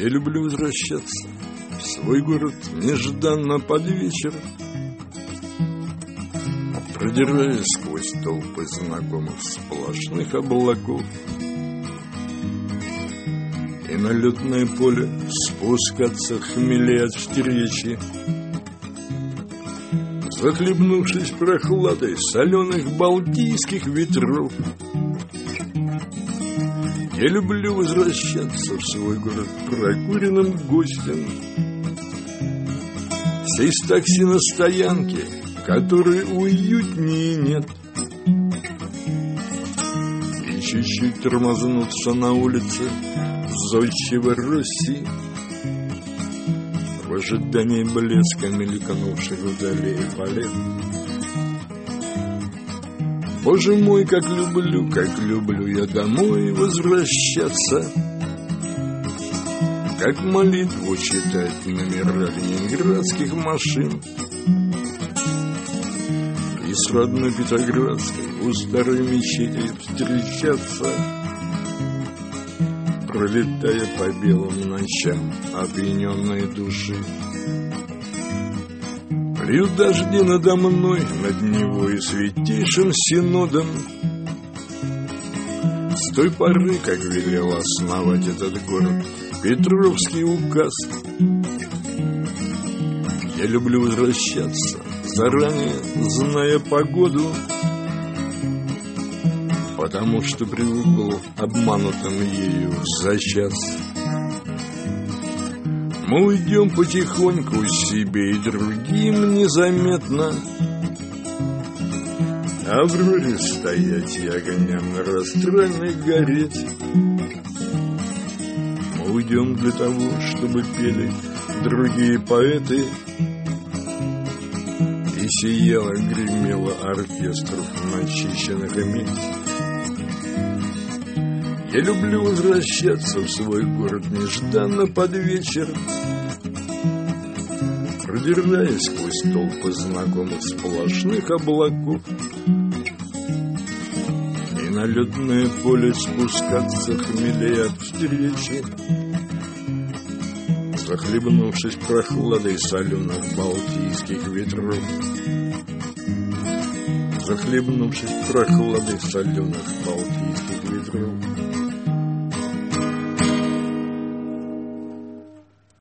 Я люблю возвращаться в свой город нежданно под вечер, продираясь сквозь толпы знакомых сплошных облаков, и на летное поле спускаться хмелей от встречи, захлебнувшись прохладой соленых балтийских ветров. Я люблю возвращаться в свой город прокуренным гостем, сесть в такси на стоянке, которой уютнее нет, и чуть-чуть тормознуться на улице зодчего России в ожидании блеска мелькнувших вдали полей. Боже мой, как люблю я домой возвращаться, как молитву читать номера ленинградских машин, и с родной Петроградской у старой мечети встречаться, пролетая по белым ночам опьяненной души. Льют дожди надо мной, над Невой святейшим синодом, с той поры, как велел основать этот город Петровский указ. Я люблю возвращаться, заранее зная погоду, потому что привык был обманутым ею за час. Мы уйдем потихоньку себе и другим незаметно, а в роли стоять и огням на растральной гореть. Мы уйдем для того, чтобы пели другие поэты, и сияло, гремело оркестров начищенных медь. Я люблю возвращаться в свой город нежданно под вечер, продираясь сквозь толпы знакомых сплошных облаков, и на летное поле спускаться хмелей от встречи, захлебнувшись прохладой соленых балтийских ветров, захлебнувшись прохладой соленых балтийских ветров.